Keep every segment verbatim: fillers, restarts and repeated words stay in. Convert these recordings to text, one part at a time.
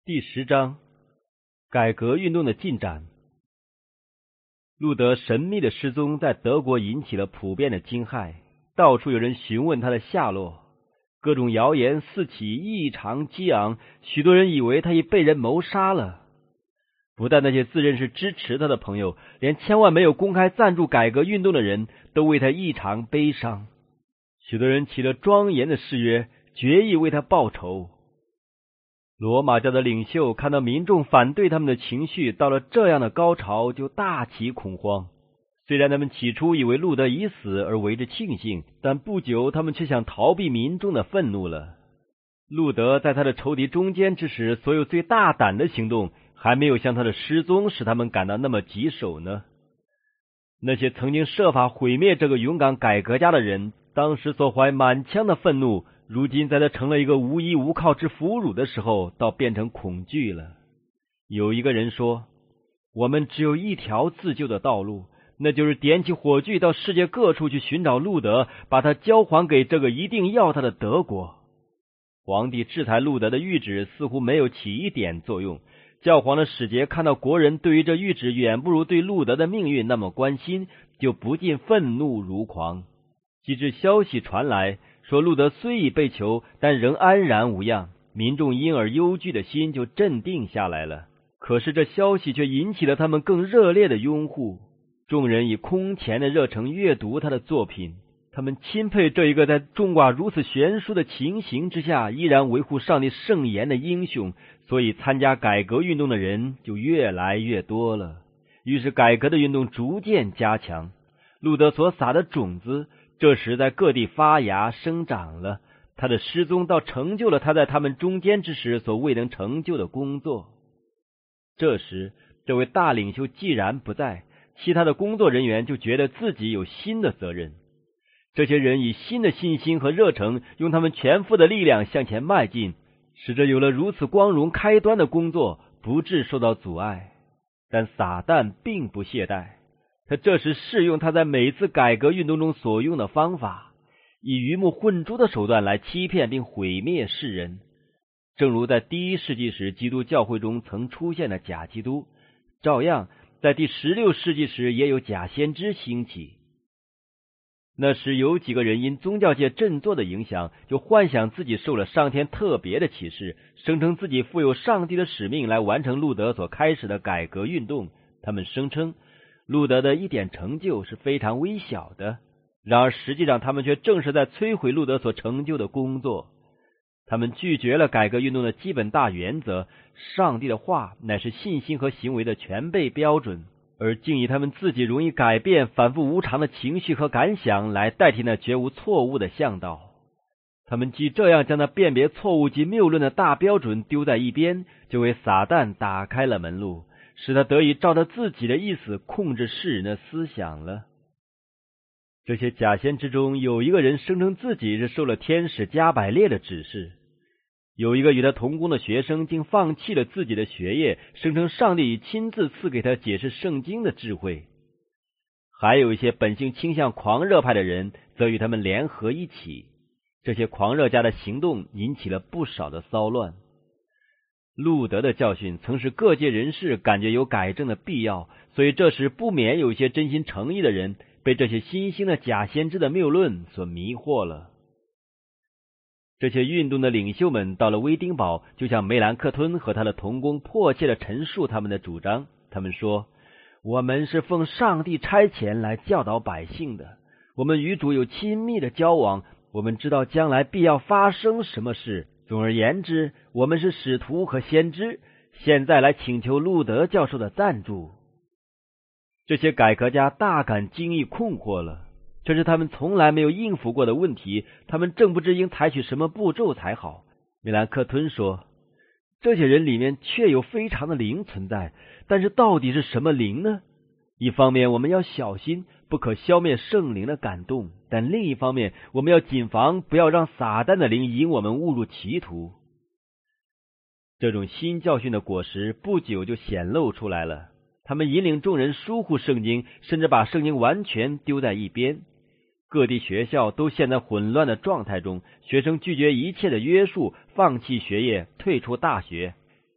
第十章，改革运动的进展。路德神秘的失踪在德国引起了普遍的惊骇，到处有人询问他的下落，各种谣言四起，异常激昂，许多人以为他已被人谋杀了。不但那些自认是支持他的朋友，连千万没有公开赞助改革运动的人都为他异常悲伤。许多人起了庄严的誓约，决意为他报仇。罗马教的领袖看到民众反对他们的情绪到了这样的高潮，就大起恐慌。虽然他们起初以为路德已死而为之庆幸，但不久他们却想逃避民众的愤怒了。路德在他的仇敌中间之时，所有最大胆的行动还没有像他的失踪使他们感到那么棘手呢。那些曾经设法毁灭这个勇敢改革家的人，当时所怀满腔的愤怒，如今在他成了一个无依无靠之俘虏的时候，倒变成恐惧了。有一个人说，我们只有一条自救的道路，那就是点起火炬到世界各处去寻找路德，把他交还给这个一定要他的德国。皇帝制裁路德的谕旨似乎没有起一点作用，教皇的使节看到国人对于这谕旨远不如对路德的命运那么关心，就不禁愤怒如狂。及至消息传来说路德虽已被囚，但仍安然无恙，民众因而忧惧的心就镇定下来了。可是这消息却引起了他们更热烈的拥护，众人以空前的热诚阅读他的作品，他们钦佩这一个在众寡如此悬殊的情形之下依然维护上帝圣言的英雄，所以参加改革运动的人就越来越多了。于是改革的运动逐渐加强，路德所撒的种子这时在各地发芽生长了，他的失踪倒成就了他在他们中间之时所未能成就的工作。这时这位大领袖既然不在，其他的工作人员就觉得自己有新的责任。这些人以新的信心和热诚，用他们全副的力量向前迈进，使这有了如此光荣开端的工作不致受到阻碍。但撒旦并不懈怠，他这时试用他在每次改革运动中所用的方法，以鱼目混珠的手段来欺骗并毁灭世人。正如在第一世纪时基督教会中曾出现的假基督，照样在第十六世纪时也有假先知兴起。那时有几个人因宗教界振作的影响，就幻想自己受了上天特别的启示，声称自己负有上帝的使命来完成路德所开始的改革运动。他们声称路德的一点成就是非常微小的，然而实际上他们却正是在摧毁路德所成就的工作。他们拒绝了改革运动的基本大原则，上帝的话乃是信心和行为的全备标准，而竟以他们自己容易改变反复无常的情绪和感想来代替那绝无错误的向导。他们既这样将那辨别错误及谬论的大标准丢在一边，就为撒旦打开了门路，使他得以照着自己的意思控制世人的思想了。这些假先知中有一个人声称自己是受了天使加百列的指示，有一个与他同工的学生竟放弃了自己的学业，声称上帝已亲自赐给他解释圣经的智慧。还有一些本性倾向狂热派的人则与他们联合一起，这些狂热家的行动引起了不少的骚乱。路德的教训曾使各界人士感觉有改正的必要，所以这时不免有一些真心诚意的人被这些新兴的假先知的谬论所迷惑了。这些运动的领袖们到了威丁堡，就向梅兰克吞和他的同工迫切地陈述他们的主张。他们说，我们是奉上帝差遣来教导百姓的，我们与主有亲密的交往，我们知道将来必要发生什么事。总而言之，我们是使徒和先知，现在来请求路德教授的赞助。这些改革家大感惊异困惑了，这是他们从来没有应付过的问题，他们正不知应采取什么步骤才好。米兰克吞说，这些人里面确有非常的灵存在，但是到底是什么灵呢？一方面我们要小心，不可消灭圣灵的感动，但另一方面我们要谨防，不要让撒旦的灵引我们误入歧途。这种新教训的果实不久就显露出来了，他们引领众人疏忽圣经，甚至把圣经完全丢在一边。各地学校都陷在混乱的状态中，学生拒绝一切的约束，放弃学业，退出大学。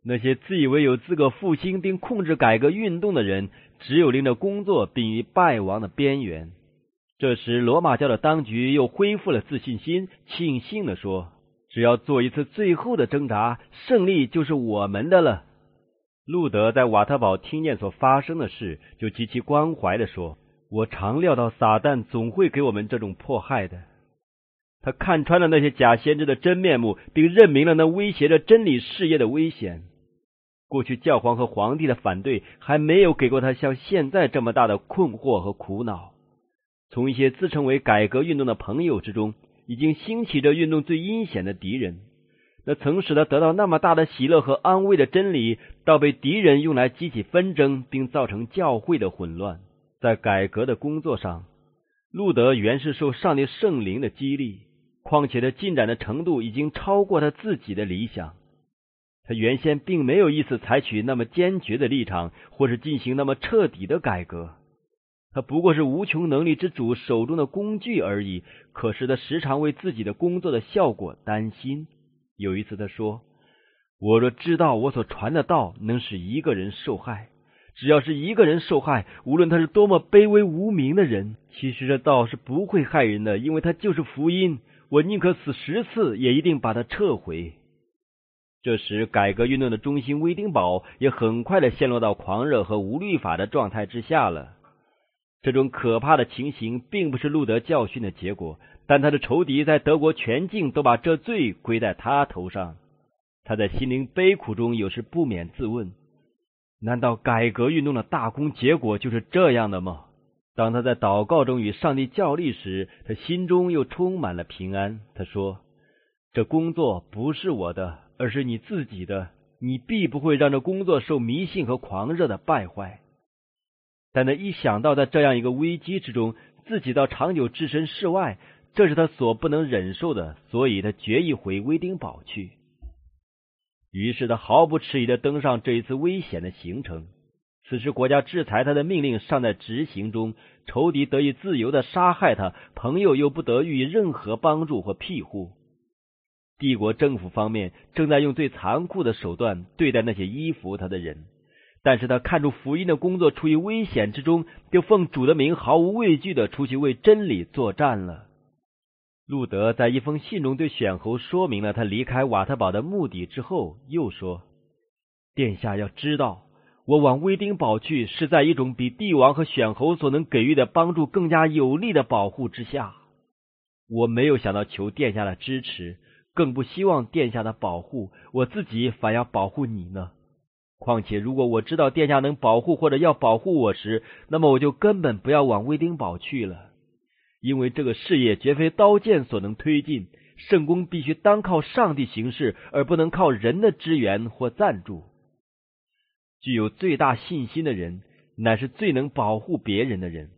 那些自以为有资格复兴并控制改革运动的人，只有令着工作濒于败亡的边缘。这时罗马教的当局又恢复了自信心，庆幸地说，只要做一次最后的挣扎，胜利就是我们的了。路德在瓦特堡听见所发生的事，就极其关怀地说，我常料到撒旦总会给我们这种迫害的。他看穿了那些假先知的真面目，并认明了那威胁着真理事业的危险。过去教皇和皇帝的反对还没有给过他像现在这么大的困惑和苦恼。从一些自称为改革运动的朋友之中，已经兴起着运动最阴险的敌人。那曾使他得到那么大的喜乐和安慰的真理，倒被敌人用来激起纷争，并造成教会的混乱。在改革的工作上，路德原是受上帝圣灵的激励，况且他进展的程度已经超过他自己的理想。他原先并没有意思采取那么坚决的立场，或是进行那么彻底的改革。他不过是无穷能力之主手中的工具而已，可是他时常为自己的工作的效果担心。有一次他说，我若知道我所传的道能使一个人受害，只要是一个人受害，无论他是多么卑微无名的人，其实这道是不会害人的，因为他就是福音，我宁可死十次也一定把它撤回。这时改革运动的中心威丁堡也很快的陷落到狂热和无律法的状态之下了。这种可怕的情形并不是路德教训的结果，但他的仇敌在德国全境都把这罪归在他头上。他在心灵悲苦中有时不免自问，难道改革运动的大功结果就是这样的吗？当他在祷告中与上帝较力时，他心中又充满了平安。他说，这工作不是我的，而是你自己的，你必不会让这工作受迷信和狂热的败坏。但他一想到在这样一个危机之中，自己到长久置身事外，这是他所不能忍受的，所以他决意回威丁堡去。于是他毫不迟疑地登上这一次危险的行程。此时国家制裁他的命令尚在执行中，仇敌得以自由地杀害他，朋友又不得予以任何帮助或庇护。帝国政府方面正在用最残酷的手段对待那些依附他的人，但是他看出福音的工作处于危险之中，就奉主的名毫无畏惧地出去为真理作战了。路德在一封信中对选侯说明了他离开瓦特堡的目的之后，又说，殿下要知道，我往威丁堡去是在一种比帝王和选侯所能给予的帮助更加有力的保护之下。我没有想到求殿下的支持，更不希望殿下的保护，我自己反要保护你呢。况且如果我知道殿下能保护或者要保护我时，那么我就根本不要往威丁堡去了。因为这个事业绝非刀剑所能推进，圣功必须单靠上帝行事，而不能靠人的支援或赞助。具有最大信心的人，乃是最能保护别人的人。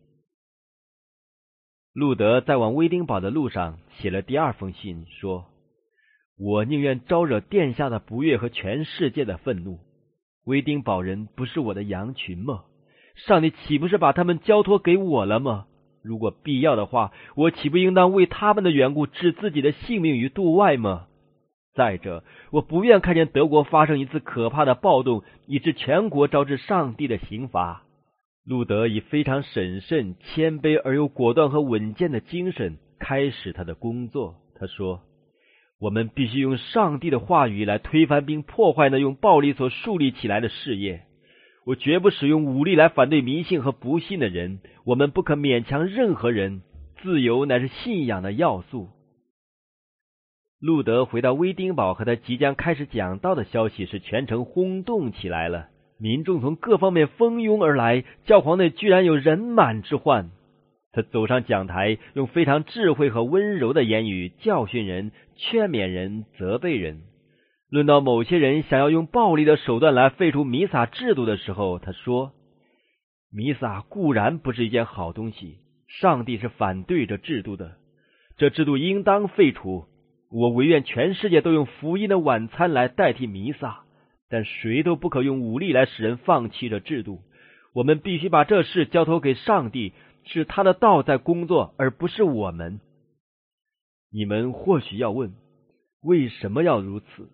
路德在往威丁堡的路上写了第二封信，说，我宁愿招惹殿下的不悦和全世界的愤怒。威丁堡人不是我的羊群吗？上帝岂不是把他们交托给我了吗？如果必要的话，我岂不应当为他们的缘故置自己的性命于度外吗？再者，我不愿看见德国发生一次可怕的暴动，以致全国招致上帝的刑罚。路德以非常审慎、谦卑而又果断和稳健的精神开始他的工作。他说，我们必须用上帝的话语来推翻并破坏那用暴力所树立起来的事业。我绝不使用武力来反对迷信和不信的人，我们不可勉强任何人，自由乃是信仰的要素。路德回到威丁堡和他即将开始讲道的消息使全城轰动起来了，民众从各方面蜂拥而来，教皇内居然有人满之患。他走上讲台，用非常智慧和温柔的言语教训人、劝勉人、责备人。论到某些人想要用暴力的手段来废除弥撒制度的时候，他说，弥撒固然不是一件好东西，上帝是反对这制度的，这制度应当废除。我唯愿全世界都用福音的晚餐来代替弥撒，但谁都不可用武力来使人放弃这制度。我们必须把这事交托给上帝，是他的道在工作，而不是我们。你们或许要问，为什么要如此？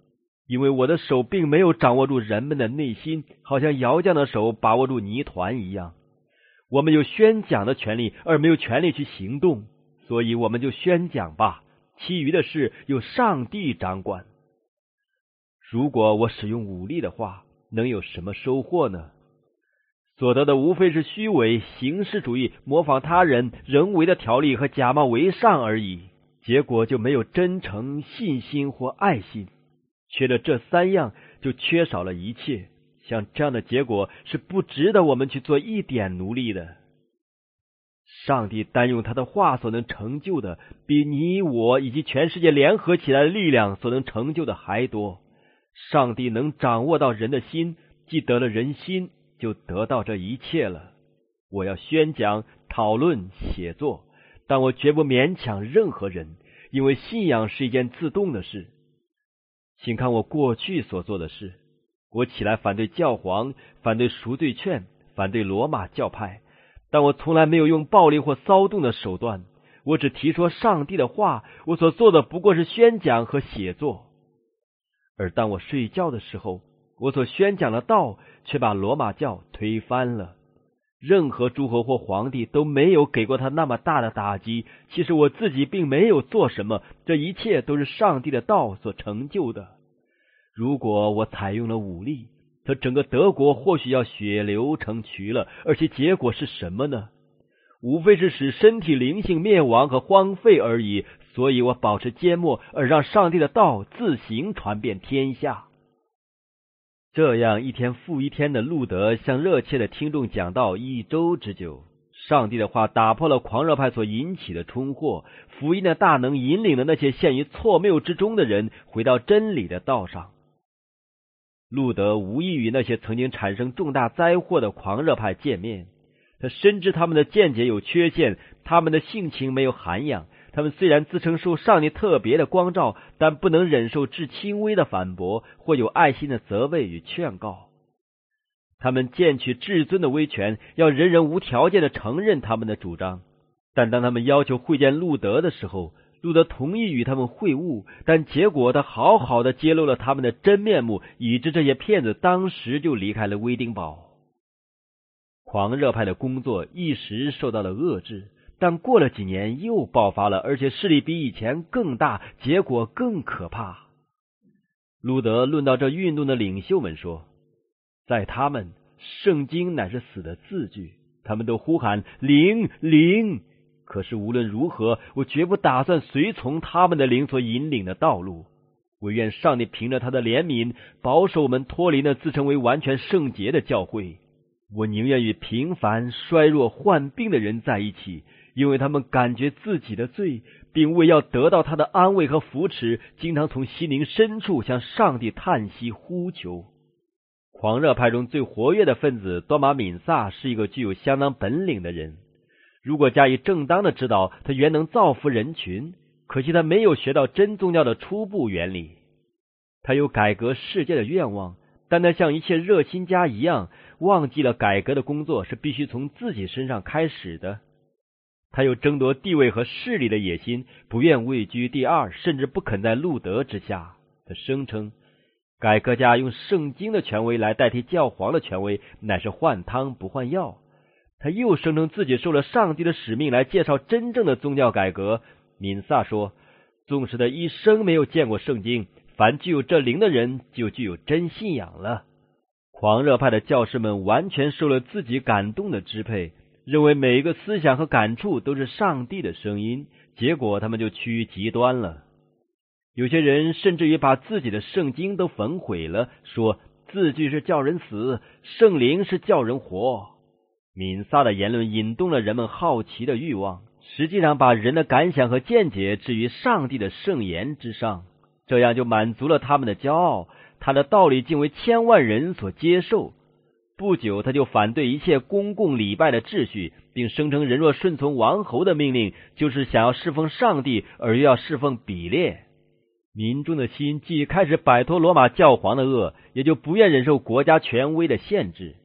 因为我的手并没有掌握住人们的内心，好像窑匠的手把握住泥团一样。我们有宣讲的权利，而没有权利去行动，所以我们就宣讲吧，其余的事由上帝掌管。如果我使用武力的话，能有什么收获呢？所得的无非是虚伪、形式主义、模仿他人、人为的条例和假冒为善而已，结果就没有真诚、信心或爱心。缺了这三样，就缺少了一切。像这样的结果是不值得我们去做一点努力的。上帝单用他的话所能成就的，比你我以及全世界联合起来的力量所能成就的还多。上帝能掌握到人的心，既得了人心，就得到这一切了。我要宣讲、讨论、写作，但我绝不勉强任何人，因为信仰是一件自动的事。请看我过去所做的事。我起来反对教皇，反对赎罪券，反对罗马教派，但我从来没有用暴力或骚动的手段。我只提说上帝的话，我所做的不过是宣讲和写作。而当我睡觉的时候，我所宣讲的道却把罗马教推翻了。任何诸侯或皇帝都没有给过他那么大的打击。其实我自己并没有做什么，这一切都是上帝的道所成就的。如果我采用了武力，则整个德国或许要血流成渠了，而且结果是什么呢？无非是使身体灵性灭亡和荒废而已。所以我保持缄默，而让上帝的道自行传遍天下。这样一天复一天的路德向热切的听众讲道一周之久。上帝的话打破了狂热派所引起的冲祸，福音的大能引领了那些陷于错谬之中的人回到真理的道上。路德无异于那些曾经产生重大灾祸的狂热派见面，他深知他们的见解有缺陷，他们的性情没有涵养，他们虽然自称受上帝特别的光照，但不能忍受至轻微的反驳或有爱心的责备与劝告。他们荐取至尊的威权，要人人无条件的承认他们的主张。但当他们要求会见路德的时候，路德同意与他们会晤，但结果他好好的揭露了他们的真面目，以致这些骗子当时就离开了威丁堡。狂热派的工作一时受到了遏制，但过了几年又爆发了，而且势力比以前更大，结果更可怕。路德论到这运动的领袖们说，在他们，圣经乃是死的字句，他们都呼喊灵灵。可是无论如何，我绝不打算随从他们的灵所引领的道路。我愿上帝凭着他的怜悯，保守我们脱离那自称为完全圣洁的教会。我宁愿与平凡、衰弱、患病的人在一起，因为他们感觉自己的罪，并为要得到他的安慰和扶持，经常从心灵深处向上帝叹息呼求。狂热派中最活跃的分子多马敏萨是一个具有相当本领的人，如果加以正当的指导，他原能造福人群。可惜他没有学到真宗教的初步原理。他有改革世界的愿望，但他像一切热心家一样，忘记了改革的工作是必须从自己身上开始的。他有争夺地位和势力的野心，不愿位居第二，甚至不肯在路德之下。他声称改革家用圣经的权威来代替教皇的权威，乃是换汤不换药。他又声称自己受了上帝的使命来介绍真正的宗教改革。敏萨说，纵使他一生没有见过圣经，凡具有这灵的人就具有真信仰了。狂热派的教士们完全受了自己感动的支配，认为每一个思想和感触都是上帝的声音，结果他们就趋于极端了。有些人甚至于把自己的圣经都焚毁了，说字句是叫人死，圣灵是叫人活。敏萨的言论引动了人们好奇的欲望，实际上把人的感想和见解置于上帝的圣言之上，这样就满足了他们的骄傲。他的道理竟为千万人所接受。不久他就反对一切公共礼拜的秩序，并声称人若顺从王侯的命令，就是想要侍奉上帝，而又要侍奉比列。民众的心既开始摆脱罗马教皇的恶，也就不愿忍受国家权威的限制。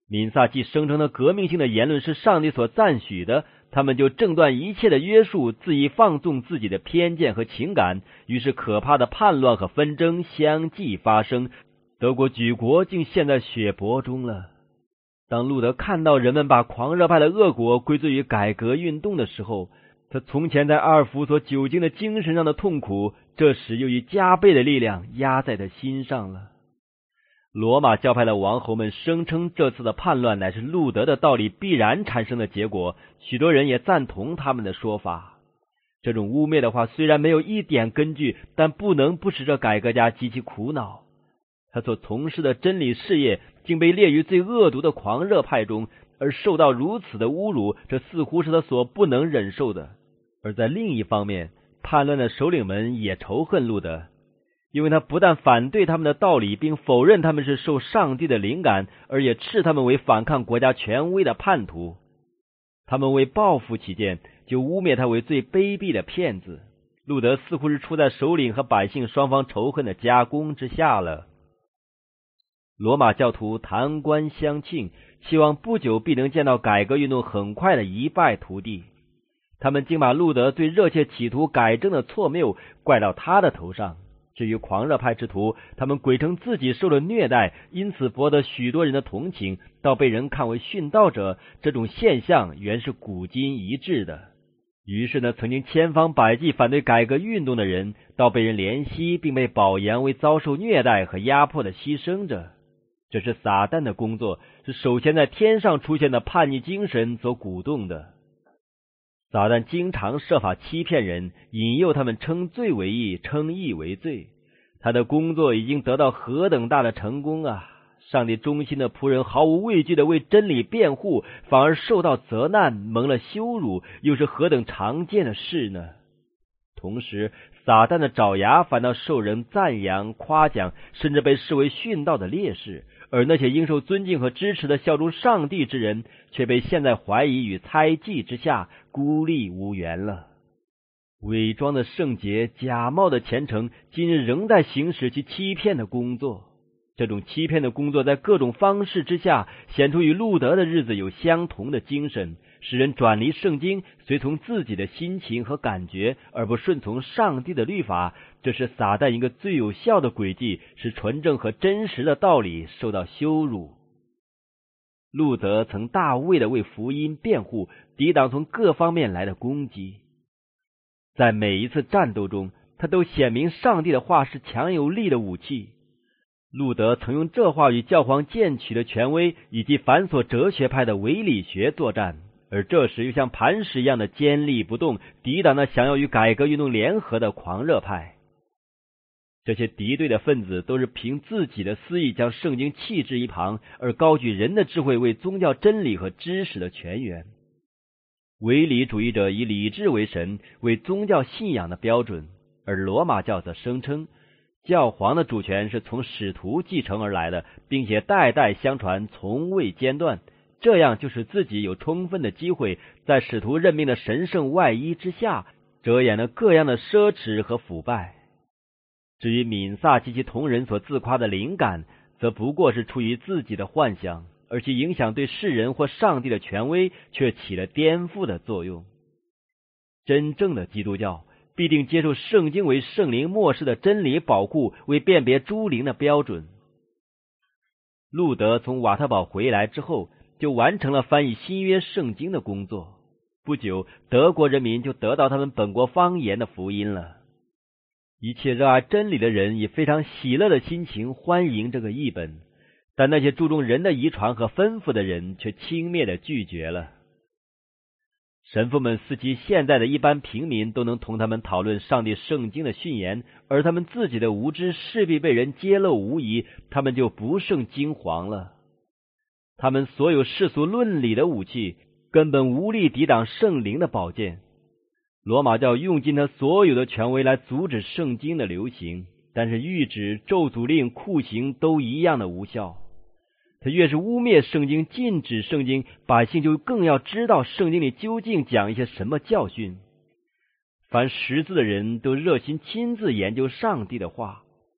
敏萨既声称的革命性的言论是上帝所赞许的，他们就挣断一切的约束，恣意放纵自己的偏见和情感，于是可怕的叛乱和纷争相继发生，德国举国竟陷在血泊中了。当路德看到人们把狂热派的恶果归罪于改革运动的时候，他从前在阿尔弗所久经的精神上的痛苦，这时又以加倍的力量压在他心上了。罗马教派的王侯们声称这次的叛乱乃是路德的道理必然产生的结果，许多人也赞同他们的说法。这种污蔑的话虽然没有一点根据，但不能不使这改革家极其苦恼。他所从事的真理事业竟被列于最恶毒的狂热派中，而受到如此的侮辱，这似乎是他所不能忍受的。而在另一方面，叛乱的首领们也仇恨路德，因为他不但反对他们的道理，并否认他们是受上帝的灵感，而也斥他们为反抗国家权威的叛徒。他们为报复起见，就污蔑他为最卑鄙的骗子。路德似乎是处在首领和百姓双方仇恨的夹攻之下了。罗马教徒弹冠相庆，希望不久必能见到改革运动很快的一败涂地。他们竟把路德最热切企图改正的错谬怪到他的头上。至于狂热派之徒，他们鬼称自己受了虐待，因此博得许多人的同情，到被人看为殉道者。这种现象原是古今一致的。于是呢，曾经千方百计反对改革运动的人，到被人怜惜，并被保扬为遭受虐待和压迫的牺牲者。这是撒旦的工作，是首先在天上出现的叛逆精神所鼓动的。撒旦经常设法欺骗人，引诱他们称罪为义，称义为罪。他的工作已经得到何等大的成功啊！上帝忠心的仆人毫无畏惧的为真理辩护，反而受到责难，蒙了羞辱，又是何等常见的事呢？同时，撒旦的爪牙反倒受人赞扬夸奖，甚至被视为殉道的烈士，而那些应受尊敬和支持的效忠上帝之人，却被陷在怀疑与猜忌之下，孤立无援了。伪装的圣洁，假冒的虔诚，今日仍在行使其欺骗的工作。这种欺骗的工作在各种方式之下，显出与路德的日子有相同的精神，使人转离圣经，随从自己的心情和感觉，而不顺从上帝的律法。这是撒旦一个最有效的诡计，使纯正和真实的道理受到羞辱。路德曾大为的为福音辩护，抵挡从各方面来的攻击。在每一次战斗中，他都显明上帝的话是强有力的武器。路德曾用这话与教皇荐取的权威以及繁琐哲学派的伪理学作战，而这时又像磐石一样的坚立不动，抵挡那想要与改革运动联合的狂热派。这些敌对的分子都是凭自己的私意将圣经弃置一旁，而高举人的智慧为宗教真理和知识的泉源。伪理主义者以理智为神，为宗教信仰的标准，而罗马教则声称教皇的主权是从使徒继承而来的，并且代代相传，从未间断。这样就使自己有充分的机会在使徒任命的神圣外衣之下，遮掩了各样的奢侈和腐败。至于敏萨及其同人所自夸的灵感，则不过是出于自己的幻想，而其影响对世人或上帝的权威却起了颠覆的作用。真正的基督教必定接受圣经为圣灵默示的真理保护，为辨别诸灵的标准。路德从瓦特堡回来之后，就完成了翻译新约圣经的工作。不久，德国人民就得到他们本国方言的福音了。一切热爱真理的人以非常喜乐的心情欢迎这个译本，但那些注重人的遗传和吩咐的人却轻蔑地拒绝了。神父们似其现在的一般平民都能同他们讨论上帝圣经的训言，而他们自己的无知势必被人揭露无疑，他们就不胜惊惶了。他们所有世俗论理的武器根本无力抵挡圣灵的宝剑。罗马教用尽他所有的权威来阻止圣经的流行，但是谕旨、咒诅令、酷刑都一样的无效。他越是污蔑圣经、禁止圣经，百姓就更要知道圣经里究竟讲一些什么教训。凡识字的人都热心亲自研究上帝的话，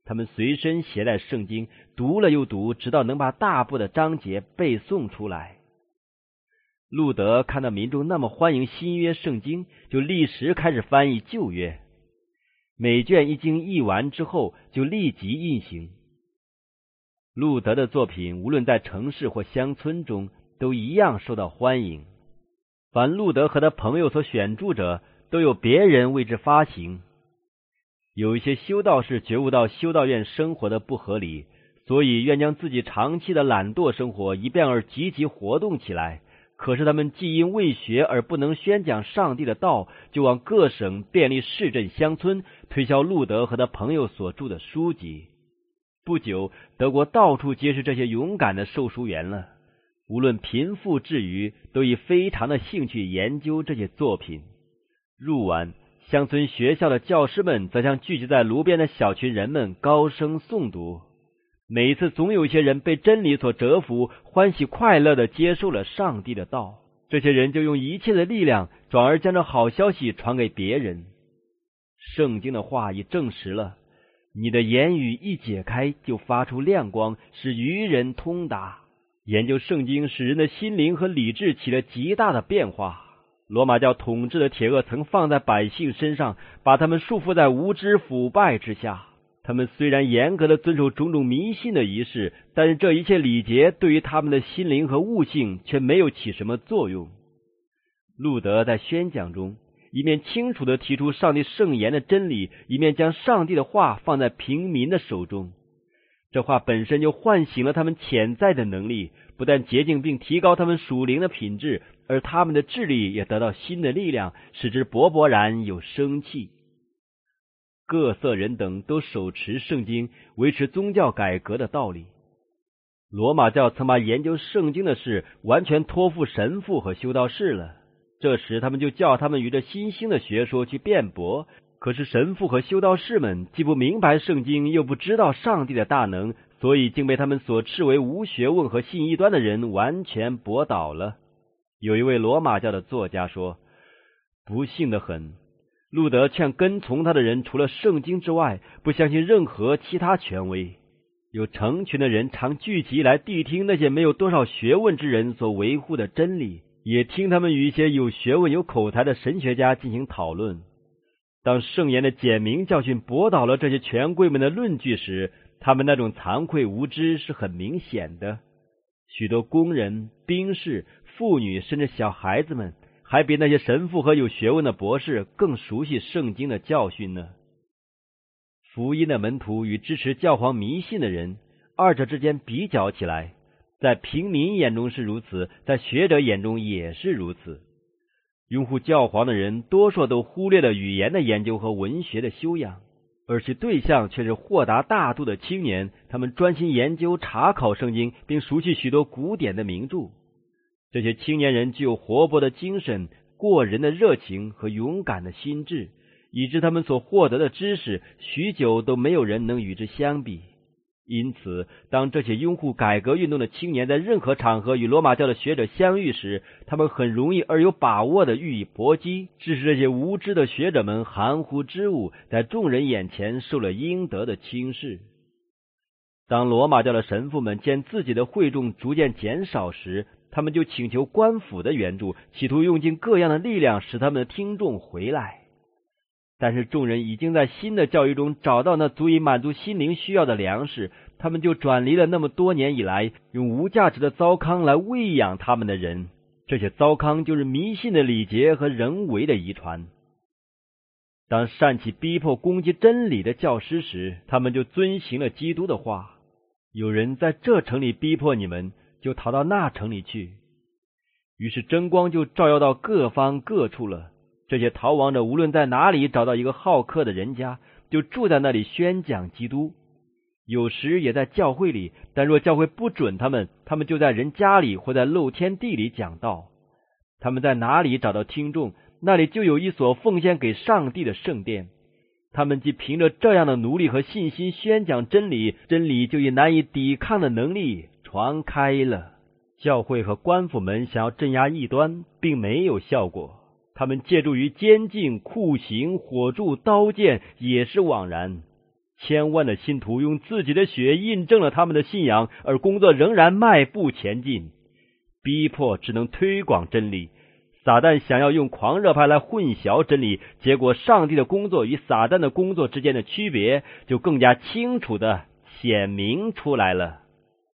他们随身携带圣经，读了又读，直到能把大部的章节背诵出来。路德看到民众那么欢迎新约圣经，就立时开始翻译旧约。每卷一经译完之后，就立即印行。路德的作品无论在城市或乡村中，都一样受到欢迎。凡路德和他朋友所选著者，都有别人为之发行。有一些修道士觉悟到修道院生活的不合理，所以愿将自己长期的懒惰生活一变而积极活动起来。可是他们既因未学而不能宣讲上帝的道，就往各省便利市镇乡村推销路德和他朋友所著的书籍。不久，德国到处皆是这些勇敢的授书员了。无论贫富至愚，都以非常的兴趣研究这些作品。入晚，乡村学校的教师们则像聚集在炉边的小群人们高声诵读。每一次总有一些人被真理所折服，欢喜快乐地接受了上帝的道。这些人就用一切的力量，转而将这好消息传给别人。圣经的话已证实了，你的言语一解开，就发出亮光，使愚人通达。研究圣经使人的心灵和理智起了极大的变化。罗马教统治的铁轭曾放在百姓身上，把他们束缚在无知腐败之下。他们虽然严格的遵守种种迷信的仪式，但是这一切礼节对于他们的心灵和悟性却没有起什么作用。路德在宣讲中，一面清楚地提出上帝圣言的真理，一面将上帝的话放在平民的手中。这话本身就唤醒了他们潜在的能力，不但洁净并提高他们属灵的品质，而他们的智力也得到新的力量，使之勃勃然有生气。各色人等都手持圣经，维持宗教改革的道理。罗马教曾把研究圣经的事完全托付神父和修道士了，这时他们就叫他们与这新兴的学说去辩驳。可是神父和修道士们既不明白圣经，又不知道上帝的大能，所以竟被他们所斥为无学问和信异端的人完全驳倒了。有一位罗马教的作家说，不幸得很，路德劝跟从他的人除了圣经之外，不相信任何其他权威。有成群的人常聚集来谛听那些没有多少学问之人所维护的真理，也听他们与一些有学问有口才的神学家进行讨论。当圣言的简明教训驳倒了这些权贵们的论据时，他们那种惭愧无知是很明显的。许多工人、兵士、妇女甚至小孩子们还比那些神父和有学问的博士更熟悉圣经的教训呢。福音的门徒与支持教皇迷信的人，二者之间比较起来，在平民眼中是如此，在学者眼中也是如此。拥护教皇的人多数都忽略了语言的研究和文学的修养，而其对象却是豁达大度的青年，他们专心研究查考圣经，并熟悉许多古典的名著。这些青年人具有活泼的精神、过人的热情和勇敢的心智，以致他们所获得的知识许久都没有人能与之相比。因此，当这些拥护改革运动的青年在任何场合与罗马教的学者相遇时，他们很容易而有把握地予以搏击，致使这些无知的学者们含糊之误，在众人眼前受了应得的轻视。当罗马教的神父们见自己的会众逐渐减少时，他们就请求官府的援助，企图用尽各样的力量使他们的听众回来。但是众人已经在新的教育中找到那足以满足心灵需要的粮食，他们就转离了那么多年以来用无价值的糟糠来喂养他们的人。这些糟糠就是迷信的礼节和人为的遗传。当煽起逼迫攻击真理的教师时，他们就遵行了基督的话，有人在这城里逼迫你们，就逃到那城里去。于是真光就照耀到各方各处了。这些逃亡者无论在哪里找到一个好客的人家，就住在那里宣讲基督。有时也在教会里，但若教会不准他们，他们就在人家里或在露天地里讲道。他们在哪里找到听众，那里就有一所奉献给上帝的圣殿。他们既凭着这样的努力和信心宣讲真理，真理就以难以抵抗的能力传开了。教会和官府们想要镇压异端，并没有效果。他们借助于监禁、酷刑、火柱、刀剑也是枉然。 千万的信徒用自己的血印证了他们的信仰，而工作仍然迈步前进，逼迫只能推广真理。撒旦想要用狂热派来混淆真理，结果上帝的工作与撒旦的工作之间的区别就更加清楚的显明出来了。